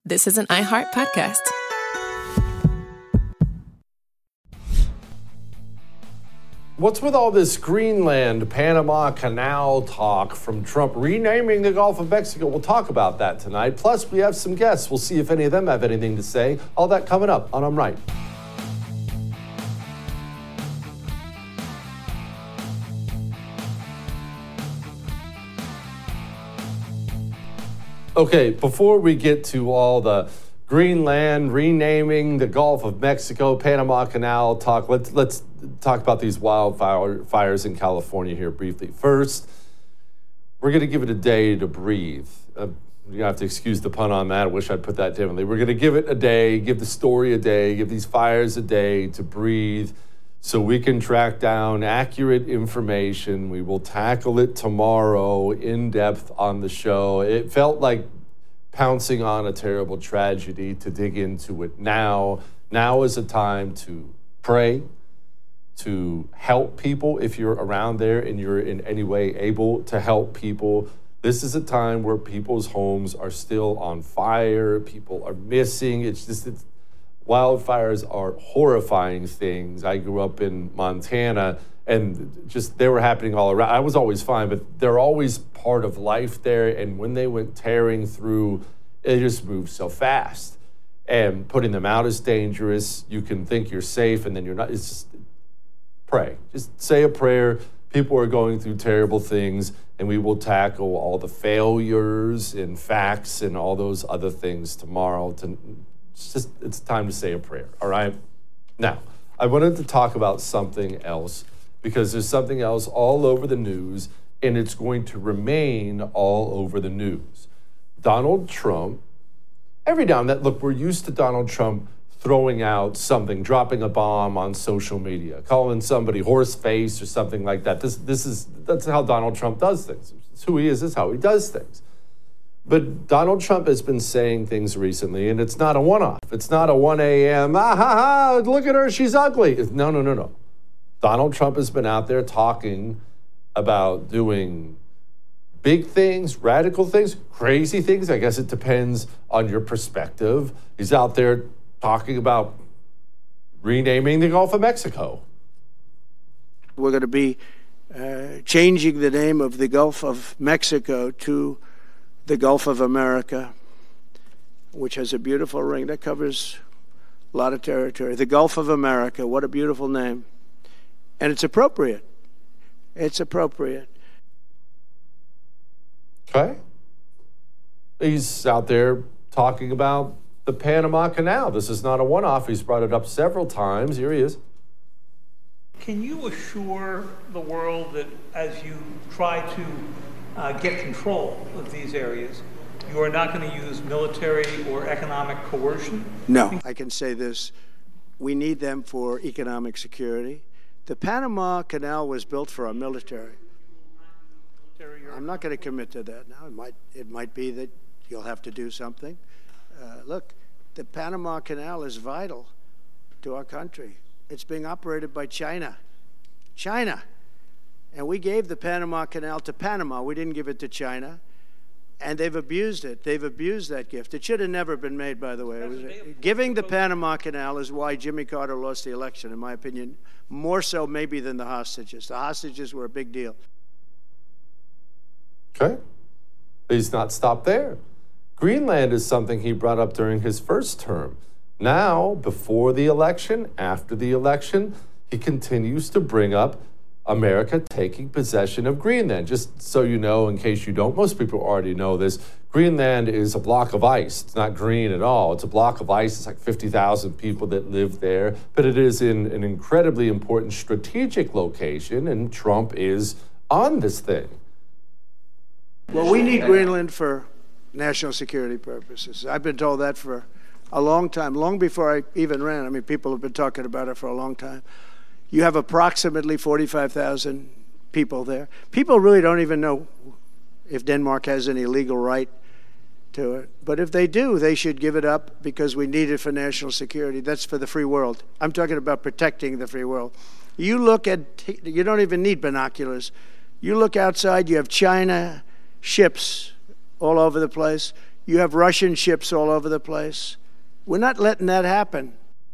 This is an iHeart podcast. What's with all this Greenland, Panama Canal talk from Trump renaming the Gulf of Mexico? We'll talk about that tonight. Plus, we have some guests. We'll see if any of them have anything to say. All that coming up on I'm Right. Okay, before we get to all the Greenland, renaming the Gulf of Mexico, Panama Canal talk, let's talk about these wildfires in California here briefly. First, we're going to give it a day to breathe. You have to excuse the pun on that. I wish I'd put that differently. We're going to give it a day, give the story a day, give these fires a day to breathe so we can track down accurate information. We will tackle it tomorrow in depth on the show. It felt like pouncing on a terrible tragedy to dig into it now. Now is a time to pray, to help people if you're around there and you're in any way able to help people. This is a time where people's homes are still on fire, people are missing. Wildfires are horrifying things. I grew up in Montana and just they were happening all around. I was always fine, but they're always part of life there. And when they went tearing through, it just moved so fast. And putting them out is dangerous. You can think you're safe and then you're not. It's just pray. Just say a prayer. People are going through terrible things, and we will tackle all the failures and facts and all those other things tomorrow. It's time to say a prayer, all right? Now, I wanted to talk about something else because there's something else all over the news, and it's going to remain all over the news. Donald Trump, every now and then, look, we're used to Donald Trump throwing out something, dropping a bomb on social media, calling somebody horse face or something like that. That's how Donald Trump does things. It's who he is, it's how he does things. But Donald Trump has been saying things recently, and it's not a one-off. It's not a 1 a.m., look at her, she's ugly. No. Donald Trump has been out there talking about doing big things, radical things, crazy things. I guess it depends on your perspective. He's out there talking about renaming the Gulf of Mexico. We're going to be changing the name of the Gulf of Mexico to the Gulf of America, which has a beautiful ring that covers a lot of territory. The Gulf of America, what a beautiful name. And it's appropriate. It's appropriate. Okay. He's out there talking about the Panama Canal. This is not a one-off. He's brought it up several times. Here he is. Can you assure the world that as you try to get control of these areas, you are not going to use military or economic coercion? No. I can say this. We need them for economic security. The Panama Canal was built for our military. I'm not going to commit to that now. It might be that you'll have to do something. Look, the Panama Canal is vital to our country. It's being operated by China. And we gave the Panama Canal to Panama. We didn't give it to China. And they've abused it. They've abused that gift. It should have never been made, by the way. Giving the Panama Canal is why Jimmy Carter lost the election, in my opinion, more so maybe than the hostages. The hostages were a big deal. Okay. He's not stopped there. Greenland is something he brought up during his first term. Now, before the election, after the election, he continues to bring up America taking possession of Greenland. Just so you know, in case you don't, most people already know this, Greenland is a block of ice. It's not green at all. It's a block of ice. It's like 50,000 people that live there, but it is in an incredibly important strategic location, and Trump is on this thing. Well, we need Greenland for national security purposes. I've been told that for a long time, long before I even ran. I mean, people have been talking about it for a long time. You have approximately 45,000 people there. People really don't even know if Denmark has any legal right to it. But if they do, they should give it up because we need it for national security. That's for the free world. I'm talking about protecting the free world. You don't even need binoculars. You look outside, you have China ships all over the place. You have Russian ships all over the place. We're not letting that happen.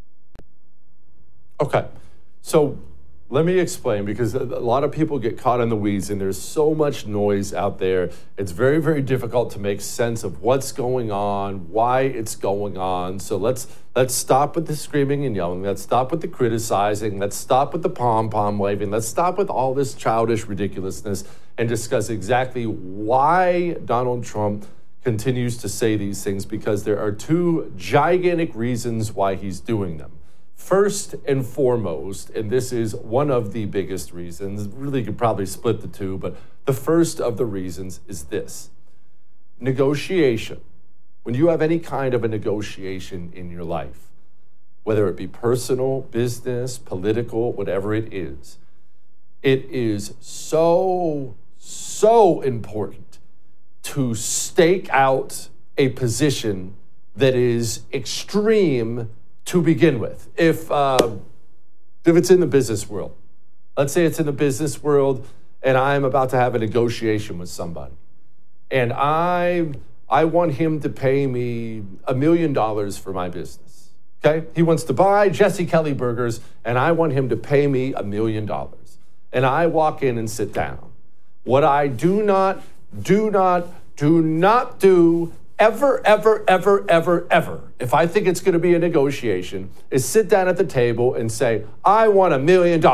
Okay, so let me explain, because a lot of people get caught in the weeds and there's so much noise out there. It's very, very difficult to make sense of what's going on, why it's going on. So let's stop with the screaming and yelling. Let's stop with the criticizing. Let's stop with the pom-pom waving. Let's stop with all this childish ridiculousness and discuss exactly why Donald Trump continues to say these things, because there are two gigantic reasons why he's doing them. First and foremost, and this is one of the biggest reasons, really could probably split the two, but the first of the reasons is this: negotiation. When you have any kind of a negotiation in your life, whether it be personal, business, political, whatever it is so important to stake out a position that is extreme to begin with. If it's in the business world, let's say it's in the business world and I'm about to have a negotiation with somebody, and I want him to pay me $1 million for my business, okay? He wants to buy Jesse Kelly Burgers, and I want him to pay me $1 million. And I walk in and sit down. What I do not do ever, if I think it's going to be a negotiation, is sit down at the table and say, I want $1 million.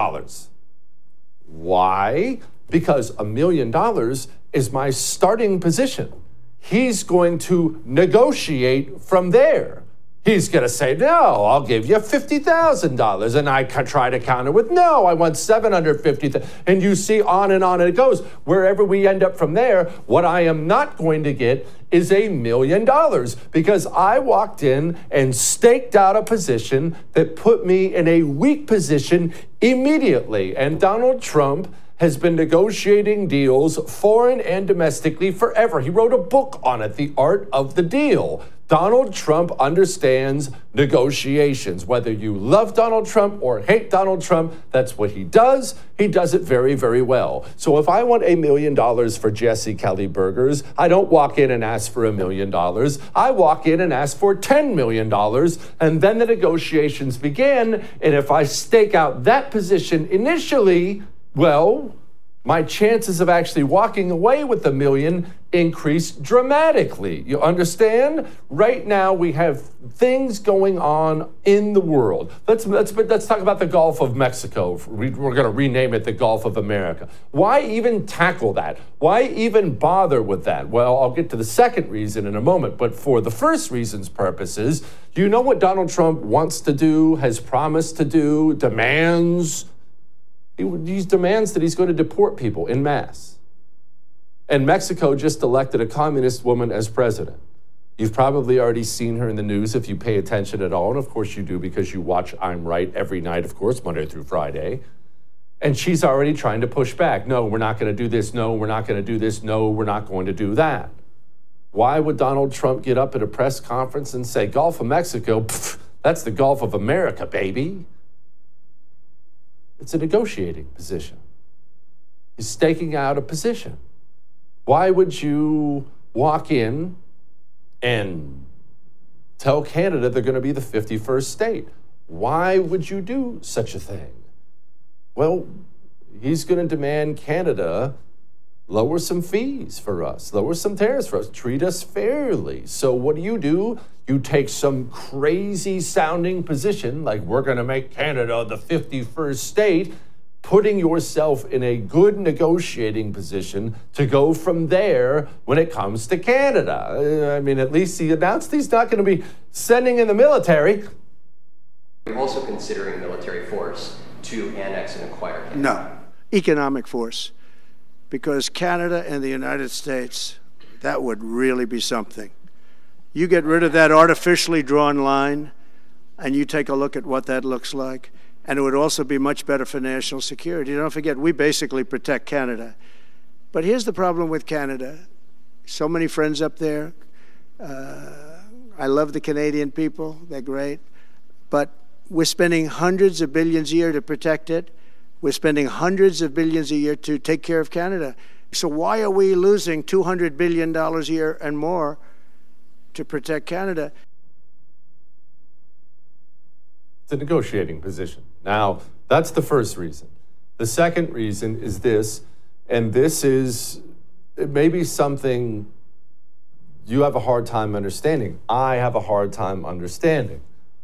Why? Because $1 million is my starting position. He's going to negotiate from there. He's going to say, no, I'll give you $50,000. And I try to counter with, no, I want $750,000. And you see on and it goes. Wherever we end up from there, what I am not going to get is $1 million, because I walked in and staked out a position that put me in a weak position immediately. And Donald Trump has been negotiating deals, foreign and domestically, forever. He wrote a book on it, The Art of the Deal. Donald Trump understands negotiations. Whether you love Donald Trump or hate Donald Trump, that's what he does. He does it very, very well. So if I want $1 million for Jesse Kelly Burgers, I don't walk in and ask for $1 million. I walk in and ask for $10 million, and then the negotiations begin. And if I stake out that position initially, well, my chances of actually walking away with $1 million increase dramatically. You understand? Right now, we have things going on in the world. Let's talk about the Gulf of Mexico. We're going to rename it the Gulf of America. Why even tackle that? Why even bother with that? Well, I'll get to the second reason in a moment. But for the first reason's purposes, do you know what Donald Trump wants to do, has promised to do, demands? He demands that he's going to deport people en masse. And Mexico just elected a communist woman as president. You've probably already seen her in the news if you pay attention at all. And of course you do, because you watch I'm Right every night, of course, Monday through Friday. And she's already trying to push back. No, we're not going to do this. No, we're not going to do this. No, we're not going to do that. Why would Donald Trump get up at a press conference and say, Gulf of Mexico, that's the Gulf of America, baby? It's a negotiating position. He's staking out a position. Why would you walk in and tell Canada they're going to be the 51st state? Why would you do such a thing? Well, he's going to demand Canada lower some fees for us, lower some tariffs for us, treat us fairly. So what do? You take some crazy sounding position, like we're going to make Canada the 51st state, putting yourself in a good negotiating position to go from there when it comes to Canada. I mean, at least he announced he's not going to be sending in the military. You're also considering military force to annex and acquire Canada. No, economic force. Because Canada and the United States, that would really be something. You get rid of that artificially drawn line, and you take a look at what that looks like, and it would also be much better for national security. Don't forget, we basically protect Canada. But here's the problem with Canada. So many friends up there. I love the Canadian people. They're great. But we're spending hundreds of billions a year to protect it. We're spending hundreds of billions a year to take care of Canada. So why are we losing $200 billion a year and more to protect Canada. It's a negotiating position. Now, that's the first reason. The second reason is this, and this is maybe something you have a hard time understanding. I have a hard time understanding.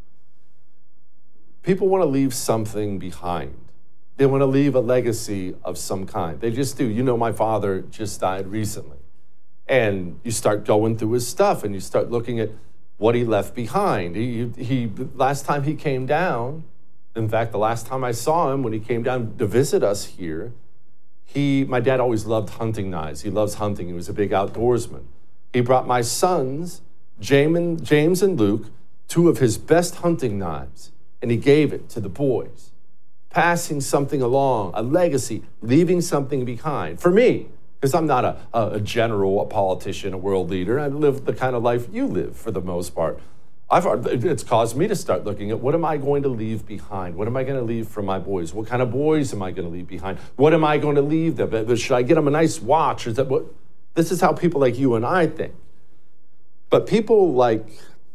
People want to leave something behind. They want to leave a legacy of some kind. They just do. You know, my father just died recently. And you start going through his stuff and you start looking at what he left behind. He last time he came down, in fact, the last time I saw him when he came down to visit us here, my dad always loved hunting knives. He loves hunting. He was a big outdoorsman. He brought my sons, James and Luke, 2 of his best hunting knives, and he gave it to the boys, passing something along, a legacy, leaving something behind. For me, because I'm not a general, a politician, a world leader. I live the kind of life you live for the most part. It's caused me to start looking at what am I going to leave behind? What am I going to leave for my boys? What kind of boys am I going to leave behind? What am I going to leave them? Should I get them a nice watch? Is that what? This is how people like you and I think. But people like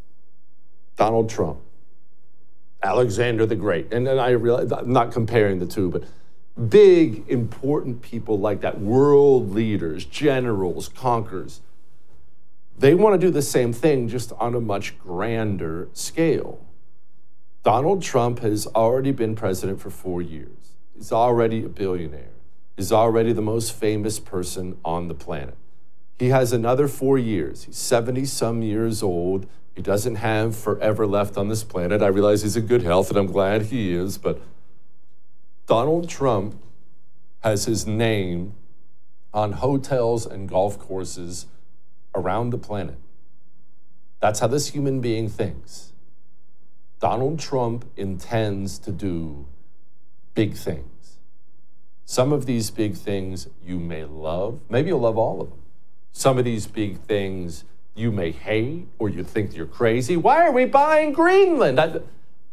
Donald Trump, Alexander the Great, and I realize I'm not comparing the two, but big, important people like that, world leaders, generals, conquerors, they want to do the same thing just on a much grander scale. Donald Trump has already been president for 4 years. He's already a billionaire. He's already the most famous person on the planet. He has another 4 years. He's 70-some years old. He doesn't have forever left on this planet. I realize he's in good health, and I'm glad he is, but Donald Trump has his name on hotels and golf courses around the planet. That's how this human being thinks. Donald Trump intends to do big things. Some of these big things you may love. Maybe you'll love all of them. Some of these big things you may hate, or you think you're crazy. Why are we buying Greenland?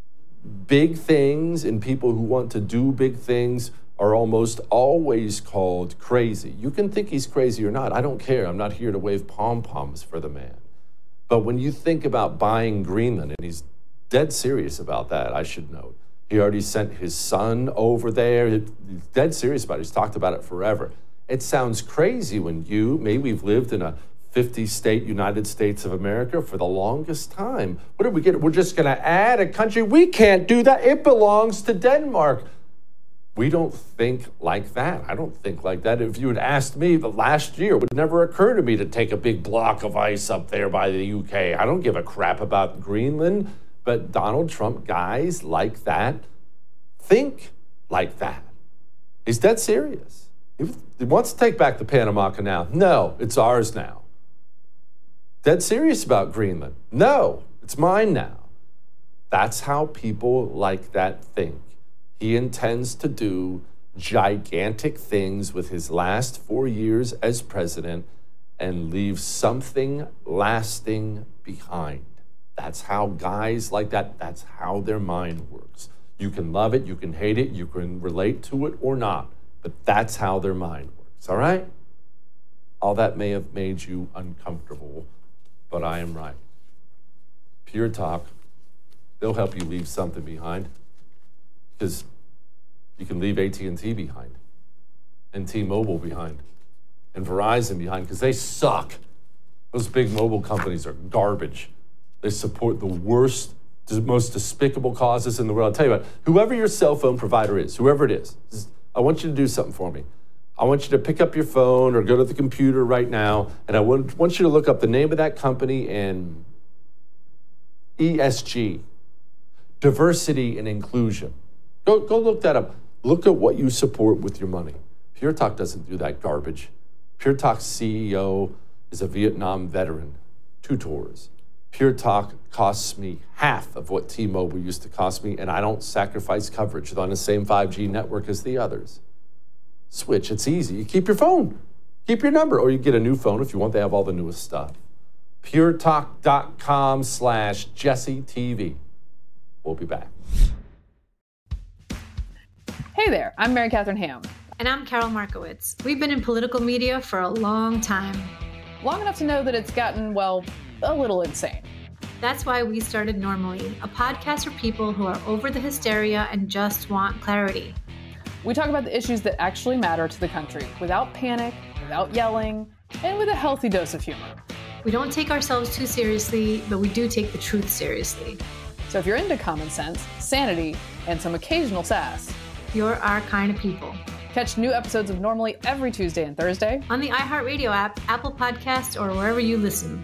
Big things and people who want to do big things are almost always called crazy. You can think he's crazy or not. I don't care. I'm not here to wave pom-poms for the man. But when you think about buying Greenland, and he's dead serious about that, I should note. He already sent his son over there. He's dead serious about it. He's talked about it forever. It sounds crazy when maybe we've lived in a 50-state United States of America for the longest time. What did we get? We're just going to add a country? We can't do that. It belongs to Denmark. We don't think like that. I don't think like that. If you had asked me the last year, it would never occur to me to take a big block of ice up there by the UK. I don't give a crap about Greenland. But Donald Trump, guys like that, think like that. He's dead serious. He wants to take back the Panama Canal. No, it's ours now. Dead serious about Greenland. No, it's mine now. That's how people like that think. He intends to do gigantic things with his last 4 years as president and leave something lasting behind. That's how guys like that, that's how their mind works. You can love it, you can hate it, you can relate to it or not, but that's how their mind works, all right? All that may have made you uncomfortable, but I am right. Pure Talk, they'll help you leave something behind, because you can leave AT&T behind, and T-Mobile behind, and Verizon behind, because they suck. Those big mobile companies are garbage. They support the worst, most despicable causes in the world. I'll tell you what, whoever your cell phone provider is, whoever it is, I want you to do something for me. I want you to pick up your phone or go to the computer right now, and I want you to look up the name of that company and ESG, diversity and inclusion. Go look that up. Look at what you support with your money. Pure Talk doesn't do that garbage. Pure Talk's CEO is a Vietnam veteran, 2 tours. Pure Talk costs me half of what T-Mobile used to cost me, and I don't sacrifice coverage on the same 5G network as the others. Switch, it's easy. You keep your phone, keep your number, or you get a new phone if you want. They have all the newest stuff. puretalk.com/JesseTV. We'll be back. Hey there, I'm Mary Catherine Ham. And I'm Carol Markowitz. We've been in political media for a long time. Long enough to know that it's gotten, well, a little insane. That's why we started Normally, a podcast for people who are over the hysteria and just want clarity. We talk about the issues that actually matter to the country without panic, without yelling, and with a healthy dose of humor. We don't take ourselves too seriously, but we do take the truth seriously. So if you're into common sense, sanity, and some occasional sass, You're our kind of people. catch new episodes of Normally every Tuesday and Thursday On the iHeartRadio app, Apple Podcasts, or wherever you listen.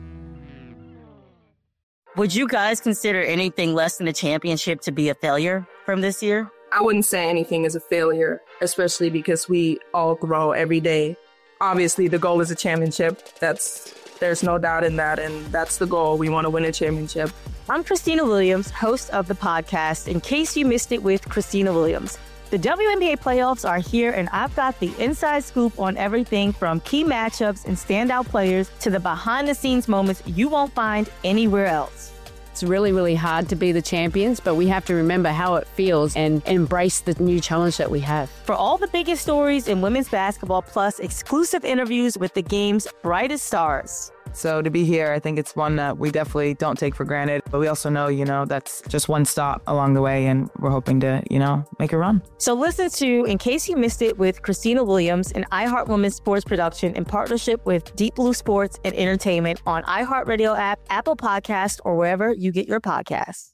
Would you guys consider anything less than a championship to be a failure from this year? I wouldn't say anything is a failure, especially because we all grow every day. Obviously, the goal is a championship. There's no doubt in that, and that's the goal. We want to win a championship. I'm Christina Williams, host of the podcast, In Case You Missed It with Christina Williams. The WNBA playoffs are here, and I've got the inside scoop on everything from key matchups and standout players to the behind-the-scenes moments you won't find anywhere else. It's really, really hard to be the champions, but we have to remember how it feels and embrace the new challenge that we have. For all the biggest stories in women's basketball, plus exclusive interviews with the game's brightest stars. So to be here, I think it's one that we definitely don't take for granted. But we also know, that's just one stop along the way, and we're hoping to, make a run. So listen to In Case You Missed It with Christina Williams, an iHeart Women's sports production in partnership with Deep Blue Sports and Entertainment on iHeartRadio app, Apple Podcasts, or wherever you get your podcasts.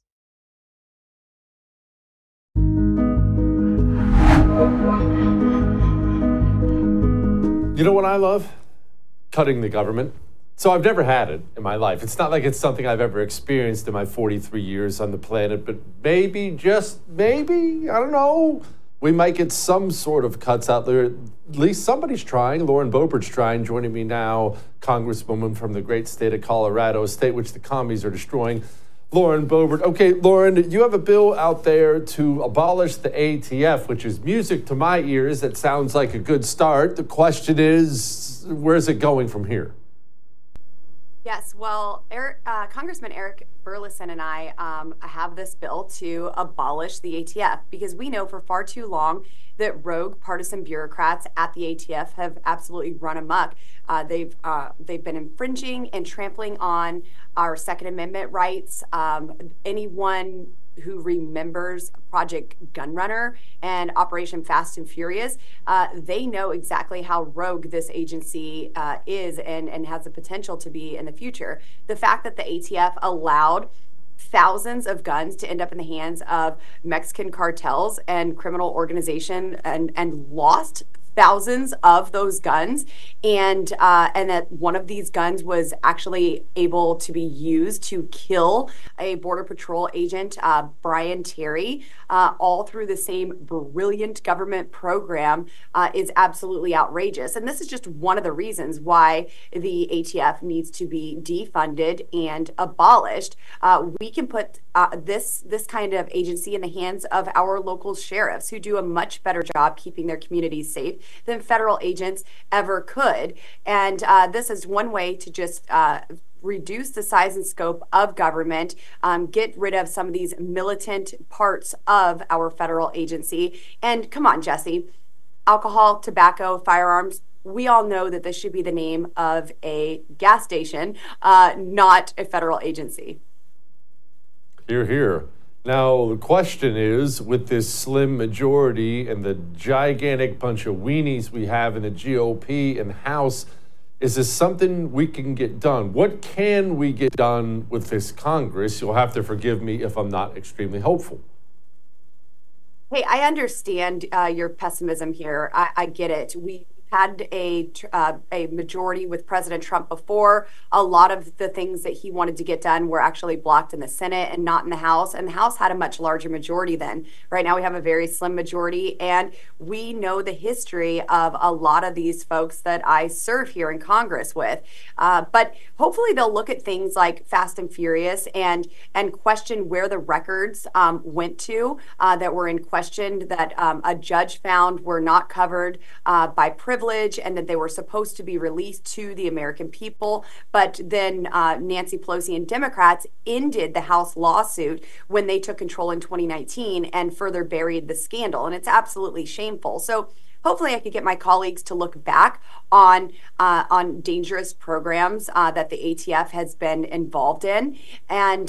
You know what I love? Cutting the government. So I've never had it in my life. It's not like it's something I've ever experienced in my 43 years on the planet, but maybe, just maybe, I don't know, we might get some sort of cuts out there. At least somebody's trying. Lauren Boebert's trying. Joining me now, Congresswoman from the great state of Colorado, a state which the commies are destroying. Lauren Boebert. Okay, Lauren, you have a bill out there to abolish the ATF, which is music to my ears. That sounds like a good start. The question is, where's it going from here? Yes, well, Congressman Eric Burleson and I have this bill to abolish the ATF because we know for far too long that rogue partisan bureaucrats at the ATF have absolutely run amok. They've been infringing and trampling on our Second Amendment rights. Anyone who remembers Project Gunrunner and Operation Fast and Furious, they know exactly how rogue this agency is and has the potential to be in the future. The fact that the ATF allowed thousands of guns to end up in the hands of Mexican cartels and criminal organization and lost thousands of those guns, and that one of these guns was actually able to be used to kill a Border Patrol agent, Brian Terry, all through the same brilliant government program is absolutely outrageous. And this is just one of the reasons why the ATF needs to be defunded and abolished. We can put this kind of agency in the hands of our local sheriffs, who do a much better job keeping their communities safe than federal agents ever could. And this is one way to just reduce the size and scope of government, get rid of some of these militant parts of our federal agency. And come on, Jesse, alcohol, tobacco, firearms, we all know that this should be the name of a gas station, not a federal agency. Hear, hear. Now, the question is, with this slim majority and the gigantic bunch of weenies we have in the GOP and House, is this something we can get done? What can we get done with this Congress? You'll have to forgive me if I'm not extremely hopeful. Hey, I understand your pessimism here. I get it. We had a majority with President Trump before. A lot of the things that he wanted to get done were actually blocked in the Senate and not in the House. And the House had a much larger majority then. Right now we have a very slim majority. And we know the history of a lot of these folks that I serve here in Congress with. But hopefully they'll look at things like Fast and Furious and question where the records went to that were in question, that a judge found were not covered by privilege, and that they were supposed to be released to the American people. But then Nancy Pelosi and Democrats ended the House lawsuit when they took control in 2019 and further buried the scandal. And it's absolutely shameful. So hopefully I could get my colleagues to look back on dangerous programs that the ATF has been involved in, and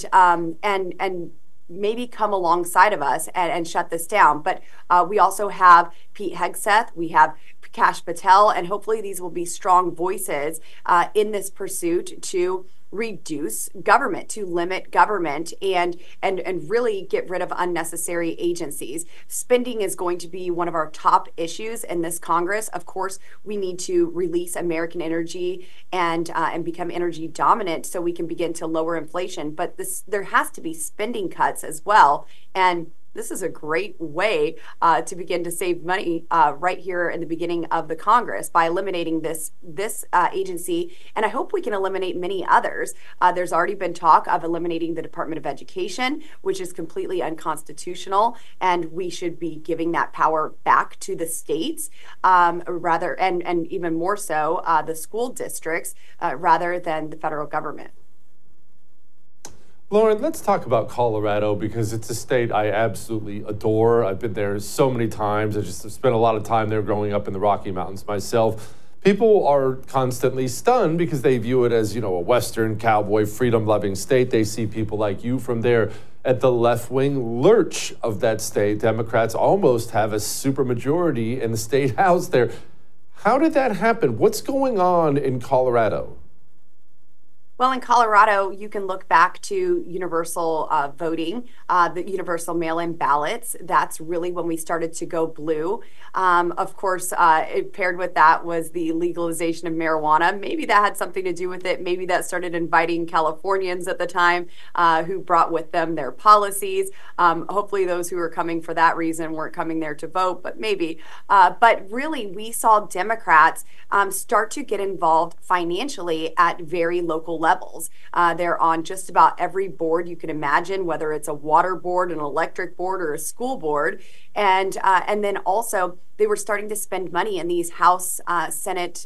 maybe come alongside of us and shut this down. But we also have Pete Hegseth, we have Kash Patel, and hopefully these will be strong voices in this pursuit to reduce government, to limit government, and really get rid of unnecessary agencies. Spending is going to be one of our top issues in this Congress. Of course, we need to release American energy and become energy dominant so we can begin to lower inflation. But there has to be spending cuts as well. And this is a great way to begin to save money right here in the beginning of the Congress by eliminating this agency. And I hope we can eliminate many others. There's already been talk of eliminating the Department of Education, which is completely unconstitutional, and we should be giving that power back to the states rather, and even more so the school districts rather than the federal government. Lauren, let's talk about Colorado because it's a state I absolutely adore. I've been there so many times. I just spent a lot of time there growing up in the Rocky Mountains myself. People are constantly stunned because they view it as, a Western cowboy, freedom-loving state. They see people like you from there. At the left-wing lurch of that state, Democrats almost have a supermajority in the state house there. How did that happen? What's going on in Colorado? Well, in Colorado, you can look back to universal voting, the universal mail-in ballots. That's really when we started to go blue. Of course, paired with that was the legalization of marijuana. Maybe that had something to do with it. Maybe that started inviting Californians at the time who brought with them their policies. Hopefully those who were coming for that reason weren't coming there to vote, but maybe. But really, we saw Democrats start to get involved financially at very local levels. They're on just about every board you can imagine, whether it's a water board, an electric board, or a school board. And then also they were starting to spend money in these House, Senate,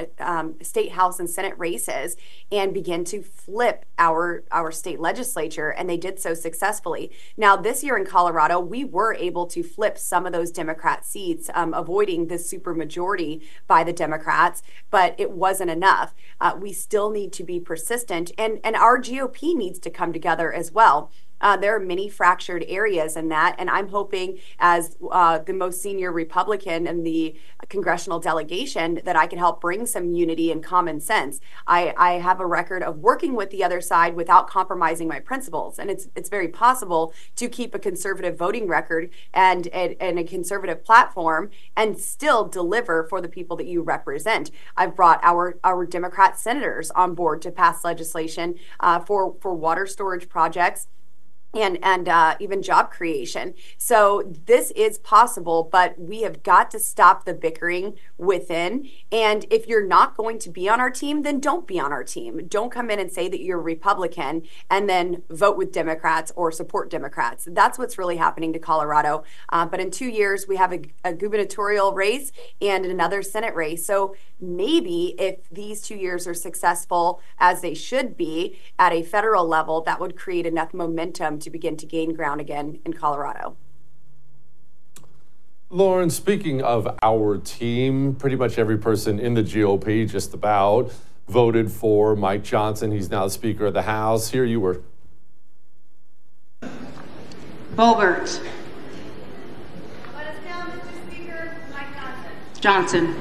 state House and Senate races and begin to flip our state legislature. And they did so successfully. Now, this year in Colorado, we were able to flip some of those Democrat seats, avoiding the supermajority by the Democrats, but it wasn't enough. We still need to be persistent, and our GOP needs to come together as well. There are many fractured areas in that, and I'm hoping as the most senior Republican in the congressional delegation that I can help bring some unity and common sense. I have a record of working with the other side without compromising my principles, and it's very possible to keep a conservative voting record and a conservative platform and still deliver for the people that you represent. I've brought our Democrat senators on board to pass legislation for water storage projects and even job creation. So this is possible, but we have got to stop the bickering within. And if you're not going to be on our team, then don't be on our team. Don't come in and say that you're Republican and then vote with Democrats or support Democrats. That's what's really happening to Colorado. But in 2 years, we have a gubernatorial race and another Senate race. So maybe if these 2 years are successful, as they should be, at a federal level, that would create enough momentum to begin to gain ground again in Colorado. Lauren, speaking of our team, pretty much every person in the GOP just about voted for Mike Johnson. He's now the Speaker of the House. Here you were. Boebert. Let us down, Mr. Speaker. Mike Johnson. Johnson.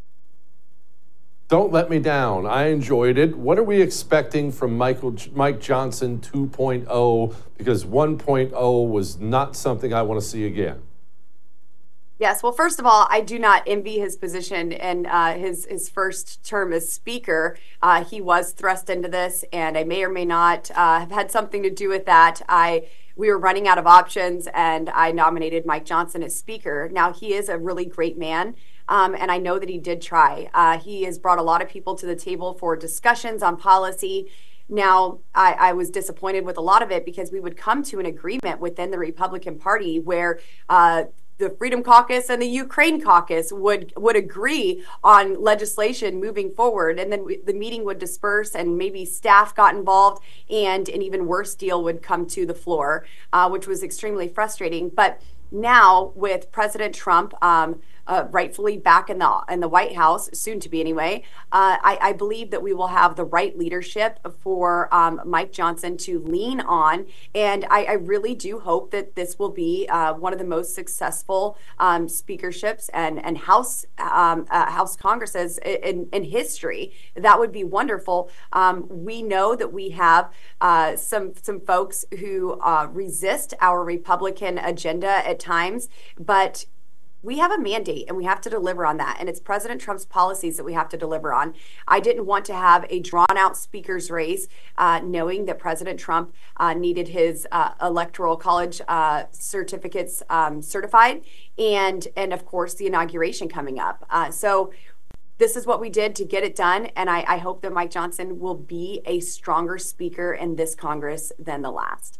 Don't let me down. I enjoyed it. What are we expecting from Mike Johnson 2.0? Because 1.0 was not something I want to see again. Yes. Well, first of all, I do not envy his position in his first term as Speaker. He was thrust into this, and I may or may not have had something to do with that. We were running out of options, and I nominated Mike Johnson as Speaker. Now, he is a really great man. And I know that he did try. He has brought a lot of people to the table for discussions on policy. Now, I was disappointed with a lot of it because we would come to an agreement within the Republican Party where the Freedom Caucus and the Ukraine Caucus would agree on legislation moving forward. And then the meeting would disperse and maybe staff got involved and an even worse deal would come to the floor, which was extremely frustrating. But now with President Trump rightfully back in the White House, soon to be anyway, I believe that we will have the right leadership for Mike Johnson to lean on, and I really do hope that this will be one of the most successful speakerships and House Congresses in history. That would be wonderful. We know that we have some folks who resist our Republican agenda at times, but we have a mandate and we have to deliver on that. And it's President Trump's policies that we have to deliver on. I didn't want to have a drawn out speaker's race, knowing that President Trump needed his electoral college certificates certified. And of course, the inauguration coming up. So this is what we did to get it done. And I hope that Mike Johnson will be a stronger speaker in this Congress than the last.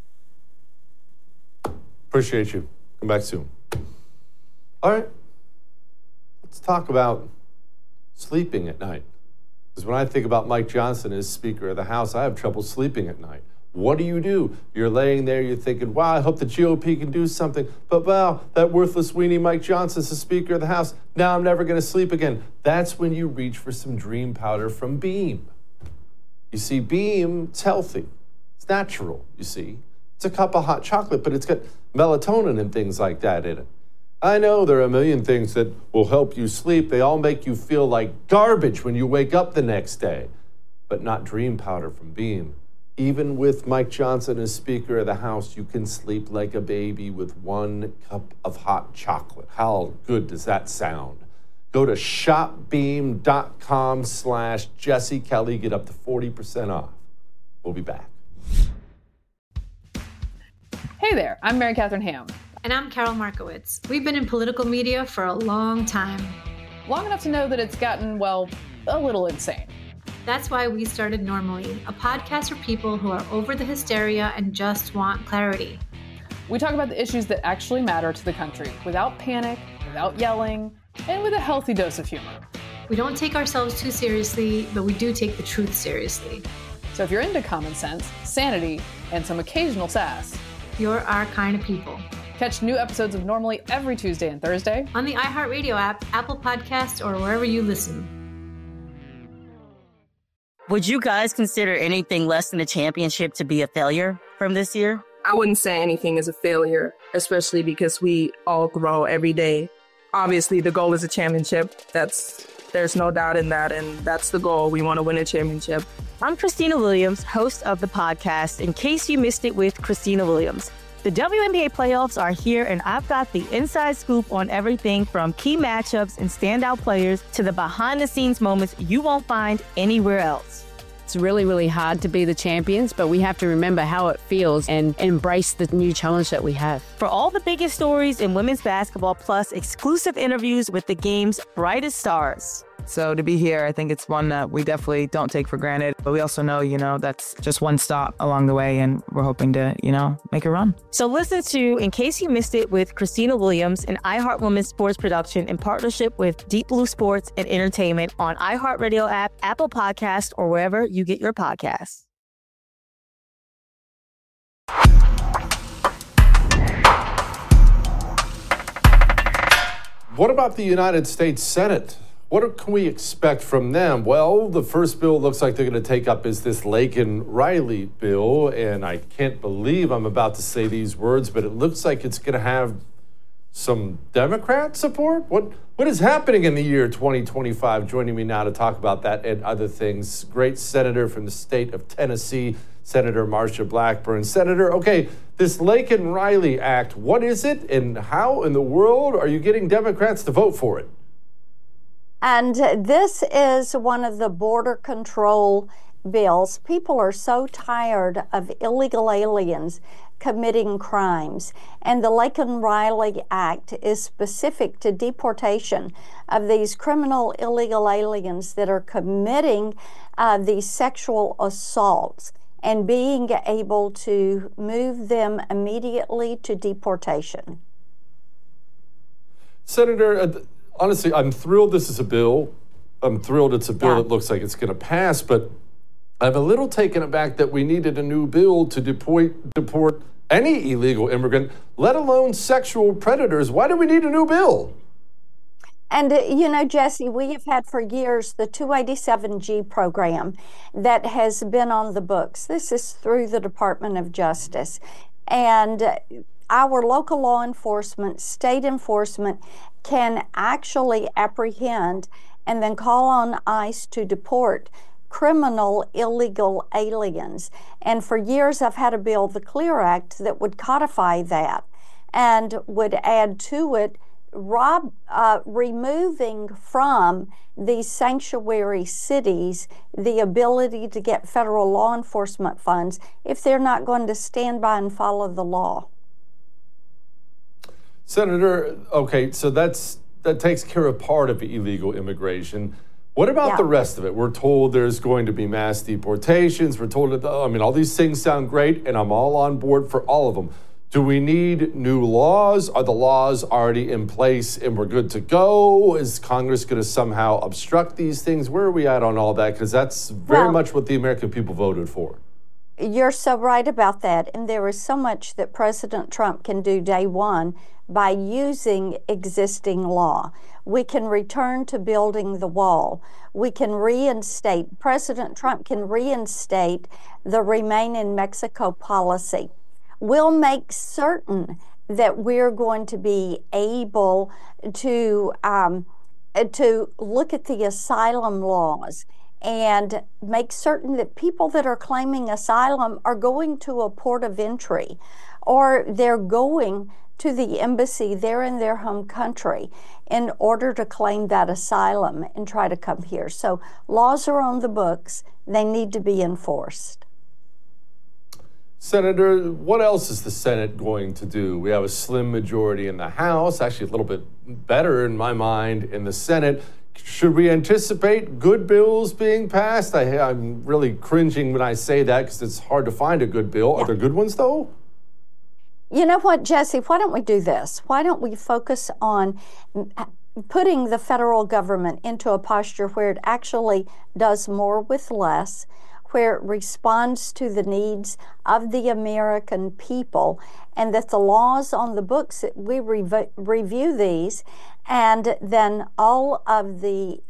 Appreciate you. Come back soon. All right, let's talk about sleeping at night. Because when I think about Mike Johnson as Speaker of the House, I have trouble sleeping at night. What do? You're laying there, you're thinking, wow, I hope the GOP can do something. But wow, that worthless weenie Mike Johnson's the Speaker of the House. Now I'm never going to sleep again. That's when you reach for some dream powder from Beam. You see, Beam, it's healthy. It's natural, you see. It's a cup of hot chocolate, but it's got melatonin and things like that in it. I know there are a million things that will help you sleep. They all make you feel like garbage when you wake up the next day, but not dream powder from Beam. Even with Mike Johnson as Speaker of the House, you can sleep like a baby with 1 cup of hot chocolate. How good does that sound? Go to shopbeam.com/Jesse Kelly. Get up to 40% off. We'll be back. Hey there, I'm Mary Catherine Ham. And I'm Carol Markowitz. We've been in political media for a long time. Long enough to know that it's gotten, well, a little insane. That's why we started Normally, a podcast for people who are over the hysteria and just want clarity. We talk about the issues that actually matter to the country without panic, without yelling, and with a healthy dose of humor. We don't take ourselves too seriously, but we do take the truth seriously. So if you're into common sense, sanity, and some occasional sass, you're our kind of people. Catch new episodes of Normally every Tuesday and Thursday on the iHeartRadio app, Apple Podcasts, or wherever you listen. Would you guys consider anything less than a championship to be a failure from this year? I wouldn't say anything is a failure, especially because we all grow every day. Obviously, the goal is a championship. There's no doubt in that, and that's the goal. We want to win a championship. I'm Christina Williams, host of the podcast, In Case You Missed It with Christina Williams. The WNBA playoffs are here, and I've got the inside scoop on everything from key matchups and standout players to the behind-the-scenes moments you won't find anywhere else. It's really, really hard to be the champions, but we have to remember how it feels and embrace the new challenge that we have. For all the biggest stories in women's basketball, plus exclusive interviews with the game's brightest stars. So to be here, I think it's one that we definitely don't take for granted. But we also know, that's just one stop along the way, and we're hoping to, make a run. So listen to In Case You Missed It with Christina Williams, an iHeart Women's sports production in partnership with Deep Blue Sports and Entertainment on iHeartRadio app, Apple Podcasts, or wherever you get your podcasts. What about the United States Senate? What can we expect from them? Well, the first bill looks like they're going to take up is this Laken-Riley bill, and I can't believe I'm about to say these words, but it looks like it's going to have some Democrat support. What is happening in the year 2025? Joining me now to talk about that and other things, great senator from the state of Tennessee, Senator Marsha Blackburn. Senator, okay, this Laken-Riley Act, what is it, and how in the world are you getting Democrats to vote for it? And this is one of the border control bills. People are so tired of illegal aliens committing crimes. And the Laken-Riley Act is specific to deportation of these criminal illegal aliens that are committing these sexual assaults and being able to move them immediately to deportation. Senator, honestly, I'm thrilled this is a bill. I'm thrilled it's a bill that looks like it's going to pass, but I'm a little taken aback that we needed a new bill to deport any illegal immigrant, let alone sexual predators. Why do we need a new bill? And, you know, Jesse, we have had for years the 287G program that has been on the books. This is through the Department of Justice. And our local law enforcement, state enforcement, can actually apprehend and then call on ICE to deport criminal illegal aliens. And for years I've had a bill, the CLEAR Act, that would codify that and would add to it removing from these sanctuary cities the ability to get federal law enforcement funds if they're not going to stand by and follow the law. Senator, okay, so that takes care of part of illegal immigration. What about the rest of it? We're told there's going to be mass deportations. We're told that, I mean, all these things sound great, and I'm all on board for all of them. Do we need new laws? Are the laws already in place and we're good to go? Is Congress going to somehow obstruct these things? Where are we at on all that? Because that's very much what the American people voted for. You're so right about that. And there is so much that President Trump can do day one by using existing law. We can return to building the wall. We can reinstate, President Trump can reinstate the Remain in Mexico policy. We'll make certain that we're going to be able to look at the asylum laws and make certain that people that are claiming asylum are going to a port of entry, or they're going to the embassy there in their home country in order to claim that asylum and try to come here. So laws are on the books. They need to be enforced. Senator, what else is the Senate going to do? We have a slim majority in the House, actually a little bit better in my mind in the Senate. Should we anticipate good bills being passed? I'm really cringing when I say that because it's hard to find a good bill. Are there good ones, though? You know what, Jesse, why don't we do this? Why don't we focus on putting the federal government into a posture where it actually does more with less, where it responds to the needs of the American people, and that the laws on the books, that we review these, and then all of the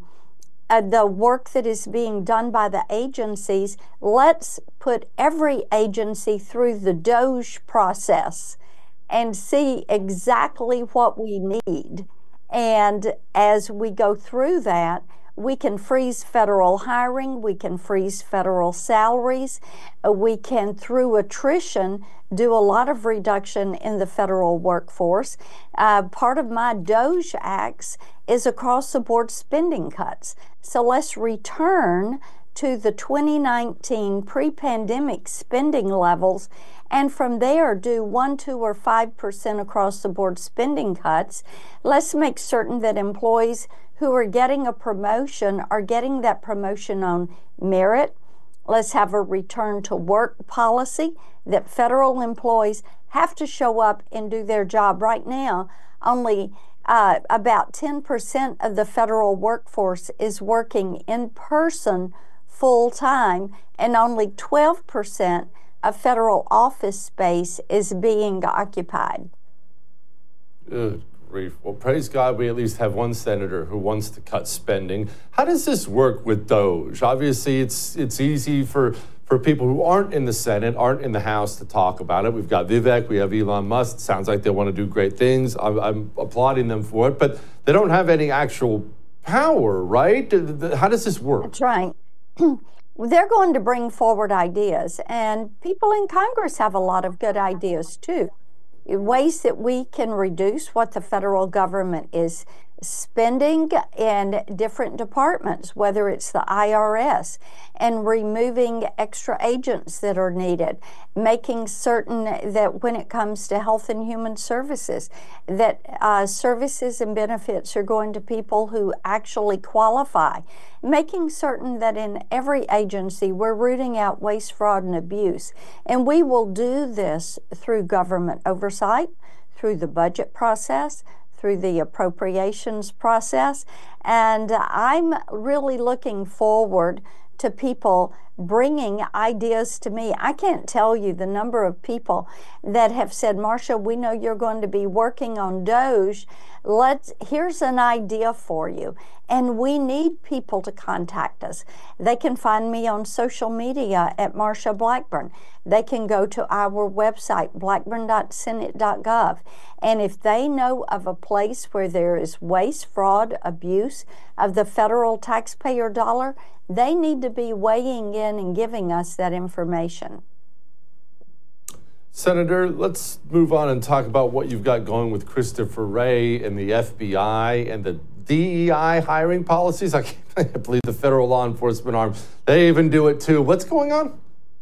work that is being done by the agencies, let's put every agency through the DOGE process and see exactly what we need. And as we go through that, we can freeze federal hiring, we can freeze federal salaries, we can, through attrition, do a lot of reduction in the federal workforce. Part of my DOGE acts is across-the-board spending cuts. So let's return to the 2019 pre-pandemic spending levels, and from there do 1%, 2%, or 5% across-the-board spending cuts. Let's make certain that employees who are getting a promotion are getting that promotion on merit. Let's have a return to work policy that federal employees have to show up and do their job. Right now, only about 10% of the federal workforce is working in person full-time, and only 12% of federal office space is being occupied. Good grief. Well, praise God, we at least have one senator who wants to cut spending. How does this work with DOGE? Obviously, it's easy for people who aren't in the Senate, aren't in the House to talk about it. We've got Vivek, we have Elon Musk. Sounds like they want to do great things. I'm applauding them for it, but they don't have any actual power, right? How does this work? That's right. They're going to bring forward ideas, and people in Congress have a lot of good ideas too. Ways that we can reduce what the federal government is spending in different departments, whether it's the IRS, and removing extra agents that are needed, making certain that when it comes to health and human services, that services and benefits are going to people who actually qualify, making certain that in every agency we're rooting out waste, fraud, and abuse. And we will do this through government oversight, through the budget process, through the appropriations process. And I'm really looking forward to people bringing ideas to me. I can't tell you the number of people that have said, Marsha, we know you're going to be working on DOGE. Here's an idea for you. And we need people to contact us. They can find me on social media at Marsha Blackburn. They can go to our website, blackburn.senate.gov. And if they know of a place where there is waste, fraud, abuse of the federal taxpayer dollar, they need to be weighing in and giving us that information. Senator, let's move on and talk about what you've got going with Christopher Wray and the FBI and the DEI hiring policies. I can't believe the federal law enforcement arm, they even do it too. What's going on?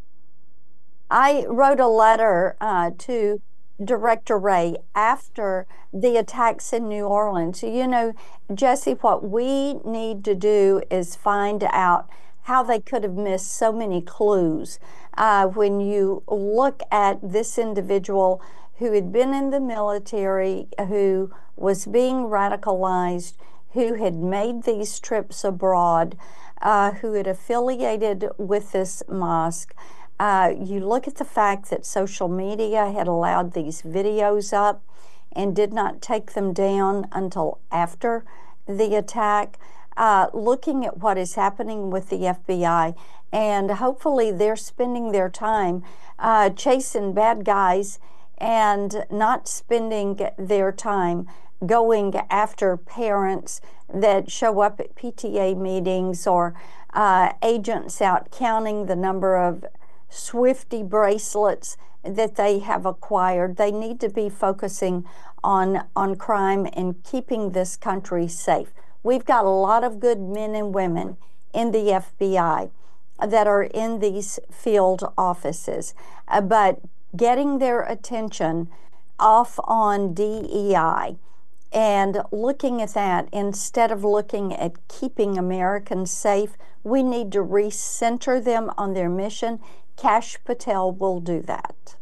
I wrote a letter to Director Wray after the attacks in New Orleans. You know, Jesse, what we need to do is find out how they could have missed so many clues. When you look at this individual who had been in the military, who was being radicalized, who had made these trips abroad, who had affiliated with this mosque, you look at the fact that social media had allowed these videos up and did not take them down until after the attack. Looking at what is happening with the FBI, and hopefully they're spending their time chasing bad guys and not spending their time going after parents that show up at PTA meetings or agents out counting the number of Swifty bracelets that they have acquired. They need to be focusing on crime and keeping this country safe. We've got a lot of good men and women in the FBI that are in these field offices, but getting their attention off on DEI and looking at that instead of looking at keeping Americans safe, we need to recenter them on their mission. Kash Patel will do that.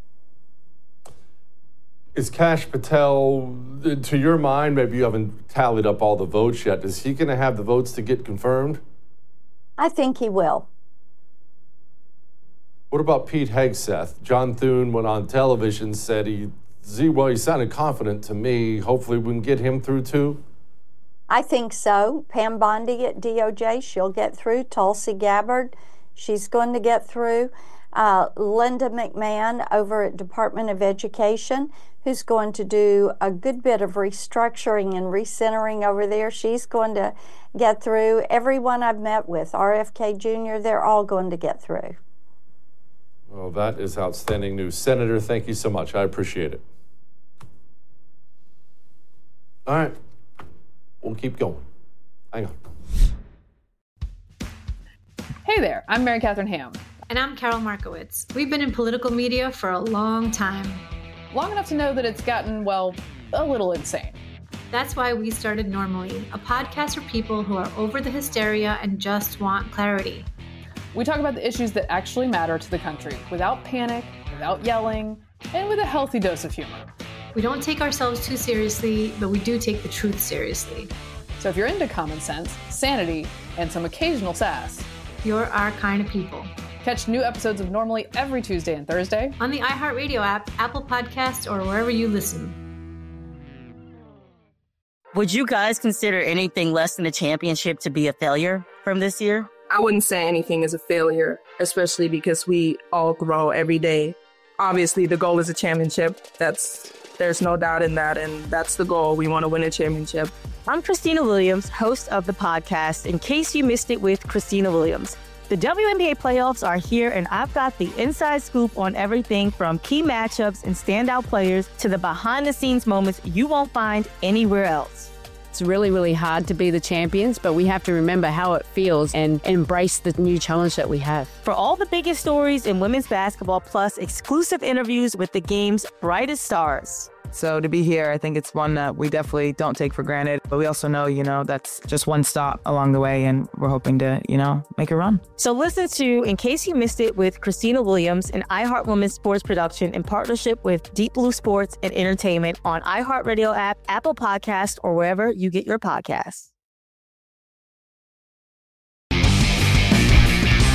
Is Kash Patel, to your mind, maybe you haven't tallied up all the votes yet, is he going to have the votes to get confirmed? I think he will. What about Pete Hegseth? John Thune went on television, said he sounded confident to me. Hopefully we can get him through too. I think so. Pam Bondi at DOJ, she'll get through. Tulsi Gabbard, she's going to get through. Linda McMahon over at Department of Education, who's going to do a good bit of restructuring and recentering over there. She's going to get through. Everyone I've met with, RFK Jr., they're all going to get through. Well, that is outstanding news. Senator, thank you so much. I appreciate it. All right. We'll keep going. Hang on. Hey there, I'm Mary Catherine Ham. And I'm Carol Markowitz. We've been in political media for a long time. Long enough to know that it's gotten, well, a little insane. That's why we started Normally, a podcast for people who are over the hysteria and just want clarity. We talk about the issues that actually matter to the country without panic, without yelling, and with a healthy dose of humor. We don't take ourselves too seriously, but we do take the truth seriously. So if you're into common sense, sanity, and some occasional sass, you're our kind of people. Catch new episodes of Normally every Tuesday and Thursday on the iHeartRadio app, Apple Podcasts, or wherever you listen. Would you guys consider anything less than a championship to be a failure from this year? I wouldn't say anything is a failure, especially because we all grow every day. Obviously, the goal is a championship. There's no doubt in that, and that's the goal. We want to win a championship. I'm Christina Williams, host of the podcast, In Case You Missed It with Christina Williams. The WNBA playoffs are here, and I've got the inside scoop on everything from key matchups and standout players to the behind-the-scenes moments you won't find anywhere else. It's really, really hard to be the champions, but we have to remember how it feels and embrace the new challenge that we have. For all the biggest stories in women's basketball, plus exclusive interviews with the game's brightest stars. So to be here, I think it's one that we definitely don't take for granted. But we also know, that's just one stop along the way, and we're hoping to, make a run. So listen to In Case You Missed It with Christina Williams, an iHeart Women's sports production in partnership with Deep Blue Sports and Entertainment on iHeartRadio app, Apple Podcasts, or wherever you get your podcasts.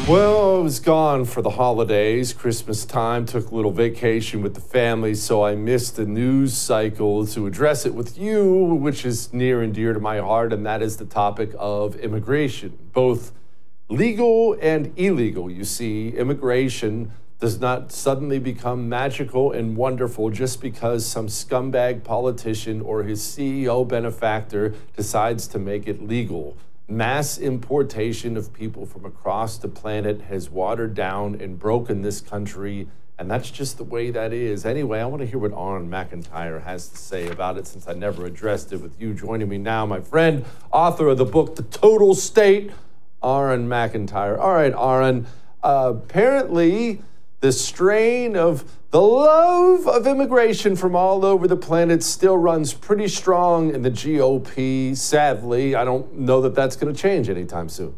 Well, I was gone for the holidays, Christmas time, took a little vacation with the family, so I missed the news cycle to address it with you, which is near and dear to my heart, and that is the topic of immigration, both legal and illegal. You see, immigration does not suddenly become magical and wonderful just because some scumbag politician or his CEO benefactor decides to make it legal. Mass importation of people from across the planet has watered down and broken this country, and that's just the way that is. Anyway, I want to hear what Aaron McIntyre has to say about it, since I never addressed it with you. Joining me now, my friend, author of the book, The Total State, Aaron McIntyre. All right, Aaron, apparently the strain of the love of immigration from all over the planet still runs pretty strong in the GOP. Sadly, I don't know that that's going to change anytime soon.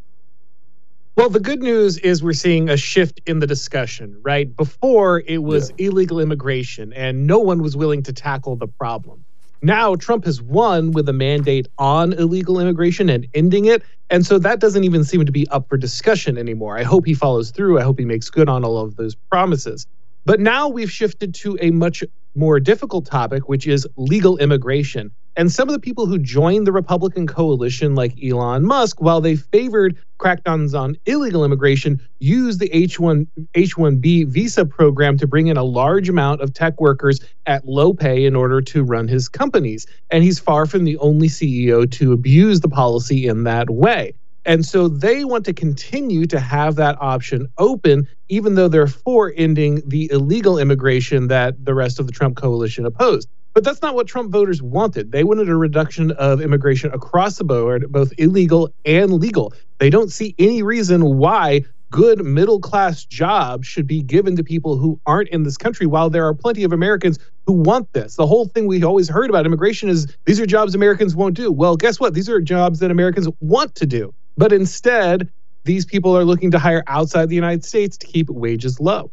Well, the good news is we're seeing a shift in the discussion, right? Before, it was illegal immigration, and no one was willing to tackle the problem. Now, Trump has won with a mandate on illegal immigration and ending it. And so that doesn't even seem to be up for discussion anymore. I hope he follows through. I hope he makes good on all of those promises. But now we've shifted to a much more difficult topic, which is legal immigration. And some of the people who joined the Republican coalition, like Elon Musk, while they favored crackdowns on illegal immigration, used the H-1B visa program to bring in a large amount of tech workers at low pay in order to run his companies. And he's far from the only CEO to abuse the policy in that way. And so they want to continue to have that option open, even though they're for ending the illegal immigration that the rest of the Trump coalition opposed. But that's not what Trump voters wanted. They wanted a reduction of immigration across the board, both illegal and legal. They don't see any reason why good middle-class jobs should be given to people who aren't in this country, while there are plenty of Americans who want this. The whole thing we always heard about immigration is these are jobs Americans won't do. Well, guess what? These are jobs that Americans want to do. But instead, these people are looking to hire outside the United States to keep wages low.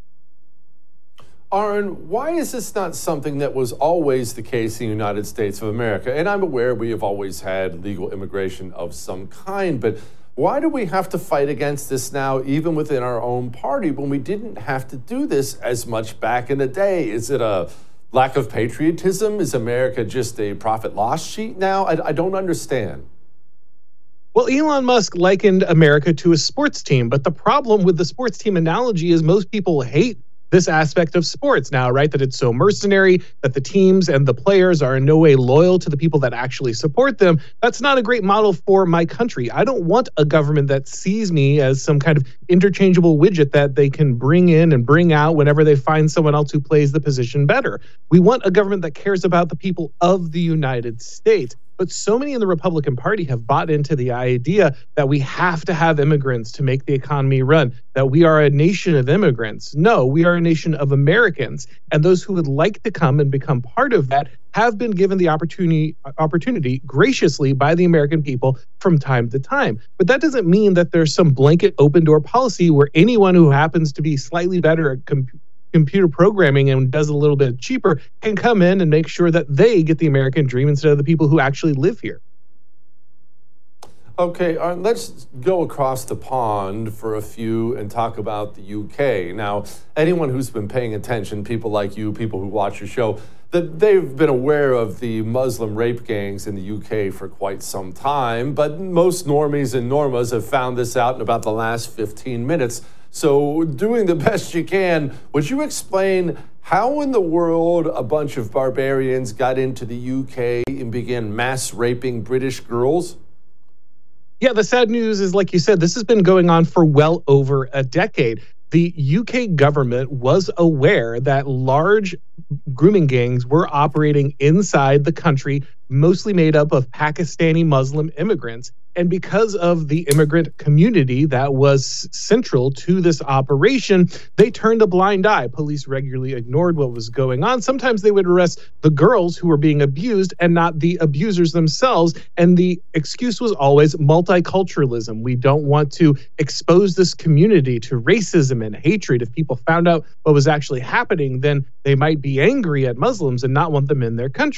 Aaron, why is this not something that was always the case in the United States of America? And I'm aware we have always had legal immigration of some kind, but why do we have to fight against this now, even within our own party, when we didn't have to do this as much back in the day? Is it a lack of patriotism? Is America just a profit loss sheet now? I don't understand. Well, Elon Musk likened America to a sports team, but the problem with the sports team analogy is most people hate this aspect of sports now, right? That it's so mercenary, that the teams and the players are in no way loyal to the people that actually support them. That's not a great model for my country. I don't want a government that sees me as some kind of interchangeable widget that they can bring in and bring out whenever they find someone else who plays the position better. We want a government that cares about the people of the United States. But so many in the Republican Party have bought into the idea that we have to have immigrants to make the economy run, that we are a nation of immigrants. No, we are a nation of Americans. And those who would like to come and become part of that have been given the opportunity graciously by the American people from time to time. But that doesn't mean that there's some blanket open door policy where anyone who happens to be slightly better at computer programming and does a little bit cheaper can come in and make sure that they get the American dream instead of the people who actually live here. Okay, let's go across the pond for a few and talk about the UK. Now, anyone who's been paying attention, people like you, people who watch your show, that they've been aware of the Muslim rape gangs in the UK for quite some time, but most normies and normas have found this out in about the last 15 minutes. So doing the best you can, would you explain how in the world a bunch of barbarians got into the UK and began mass raping British girls? Yeah, the sad news is, like you said, this has been going on for well over a decade. The UK government was aware that large grooming gangs were operating inside the country, mostly made up of Pakistani Muslim immigrants. And because of the immigrant community that was central to this operation, they turned a blind eye. Police regularly ignored what was going on. Sometimes they would arrest the girls who were being abused and not the abusers themselves. And the excuse was always multiculturalism. We don't want to expose this community to racism and hatred. If people found out what was actually happening, then they might be angry at Muslims and not want them in their country.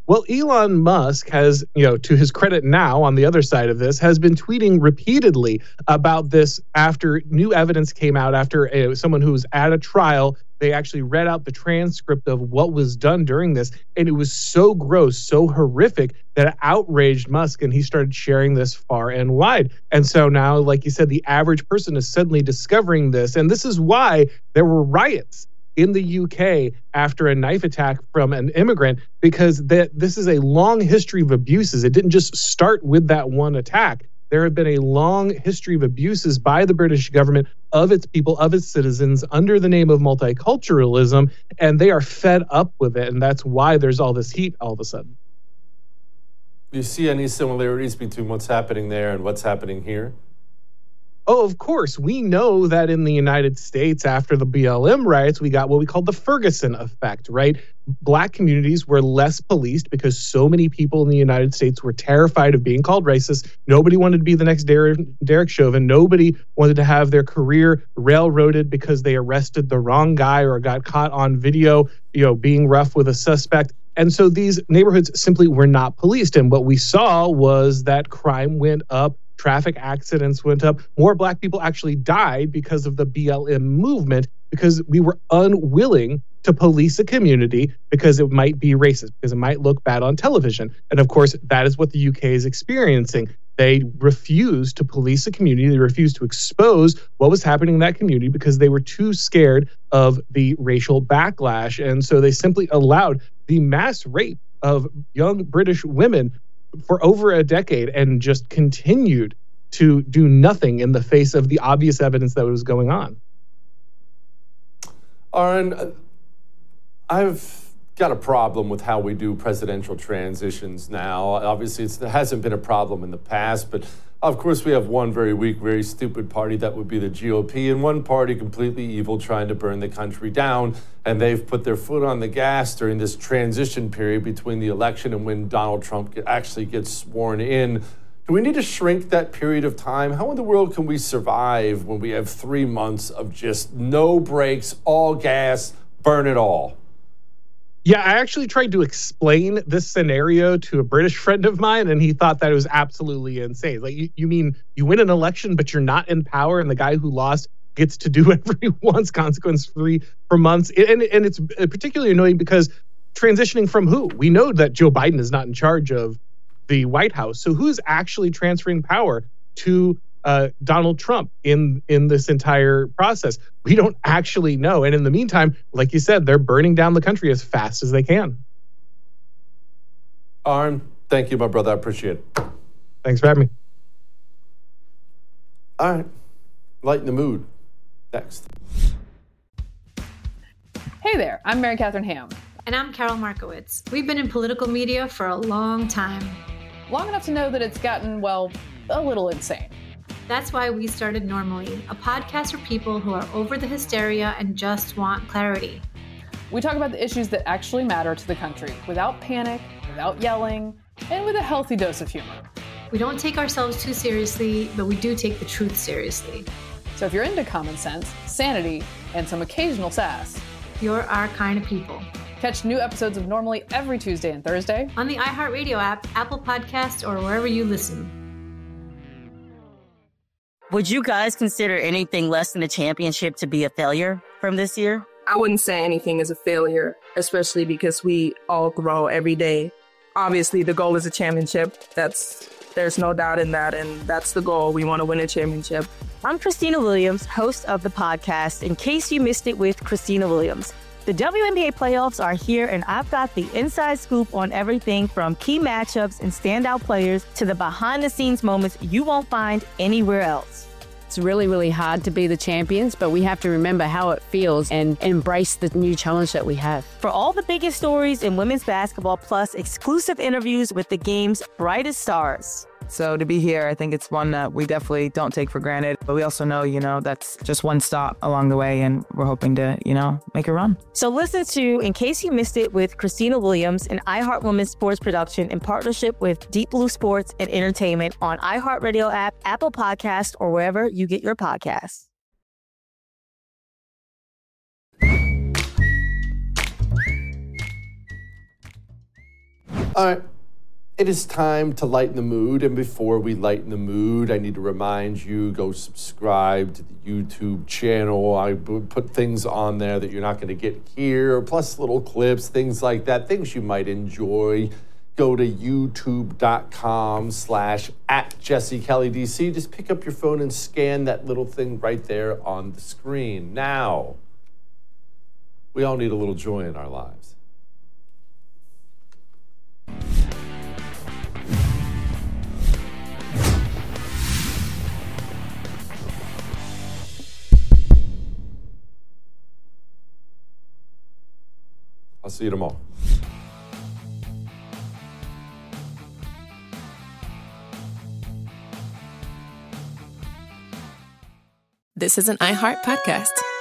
Well, Elon Musk has, to his credit now on the other side of this, has been tweeting repeatedly about this after new evidence came out, after someone who was at a trial. They actually read out the transcript of what was done during this, and it was so gross, so horrific that it outraged Musk, and he started sharing this far and wide. And so now, like you said, the average person is suddenly discovering this, and this is why there were riots in the UK after a knife attack from an immigrant, because this is a long history of abuses. It didn't just start with that one attack. There have been a long history of abuses by the British government of its people, of its citizens, under the name of multiculturalism, and they are fed up with it, and that's why there's all this heat all of a sudden. Do you see any similarities between what's happening there and what's happening here? Oh, of course. We know that in the United States, after the BLM riots, we got what we call the Ferguson effect, right? Black communities were less policed because so many people in the United States were terrified of being called racist. Nobody wanted to be the next Derek Chauvin. Nobody wanted to have their career railroaded because they arrested the wrong guy or got caught on video, being rough with a suspect. And so these neighborhoods simply were not policed. And what we saw was that crime went up. Traffic accidents went up. More Black people actually died because of the BLM movement, because we were unwilling to police a community because it might be racist, because it might look bad on television. And of course, that is what the UK is experiencing. They refused to police a community. They refused to expose what was happening in that community because they were too scared of the racial backlash. And so they simply allowed the mass rape of young British women for over a decade and just continued to do nothing in the face of the obvious evidence that was going on. Aaron, I've got a problem with how we do presidential transitions now. Obviously, it hasn't been a problem in the past, but of course we have one very weak, very stupid party that would be the GOP, and one party completely evil trying to burn the country down. And they've put their foot on the gas during this transition period between the election and when Donald Trump actually gets sworn in. Do we need to shrink that period of time? How in the world can we survive when we have 3 months of just no brakes, all gas, burn it all? Yeah, I actually tried to explain this scenario to a British friend of mine, and he thought that it was absolutely insane. Like, you mean you win an election, but you're not in power, and the guy who lost gets to do whatever he wants, consequence-free for months? And it's particularly annoying because transitioning from who? We know that Joe Biden is not in charge of the White House. So who's actually transferring power to Donald Trump in this entire process? We don't actually know. And in the meantime, like you said, they're burning down the country as fast as they can. Aaron, thank you, my brother. I appreciate it. Thanks for having me. All right. Lighten the mood. Next. Hey there, I'm Mary Catherine Ham. And I'm Carol Markowitz. We've been in political media for a long time. Long enough to know that it's gotten, well, a little insane. That's why we started Normally, a podcast for people who are over the hysteria and just want clarity. We talk about the issues that actually matter to the country without panic, without yelling, and with a healthy dose of humor. We don't take ourselves too seriously, but we do take the truth seriously. So if you're into common sense, sanity, and some occasional sass, you're our kind of people. Catch new episodes of Normally every Tuesday and Thursday on the iHeartRadio app, Apple Podcasts, or wherever you listen. Would you guys consider anything less than a championship to be a failure from this year? I wouldn't say anything is a failure, especially because we all grow every day. Obviously, the goal is a championship. There's no doubt in that, and that's the goal. We want to win a championship. I'm Christina Williams, host of the podcast In Case You Missed It with Christina Williams. The WNBA playoffs are here, and I've got the inside scoop on everything from key matchups and standout players to the behind-the-scenes moments you won't find anywhere else. It's really, really hard to be the champions, but we have to remember how it feels and embrace the new challenge that we have. For all the biggest stories in women's basketball, plus exclusive interviews with the game's brightest stars. So to be here, I think it's one that we definitely don't take for granted. But we also know, that's just one stop along the way, and we're hoping to, make a run. So listen to In Case You Missed It with Christina Williams, an iHeart Women's sports production in partnership with Deep Blue Sports and Entertainment on iHeartRadio app, Apple Podcasts, or wherever you get your podcasts. All right. It is time to lighten the mood. And before we lighten the mood, I need to remind you, go subscribe to the YouTube channel. I put things on there that you're not going to get here, plus little clips, things like that, things you might enjoy. Go to youtube.com/@JesseKellyDC. Just pick up your phone and scan that little thing right there on the screen. Now, we all need a little joy in our lives. I'll see you tomorrow. This is an iHeart podcast.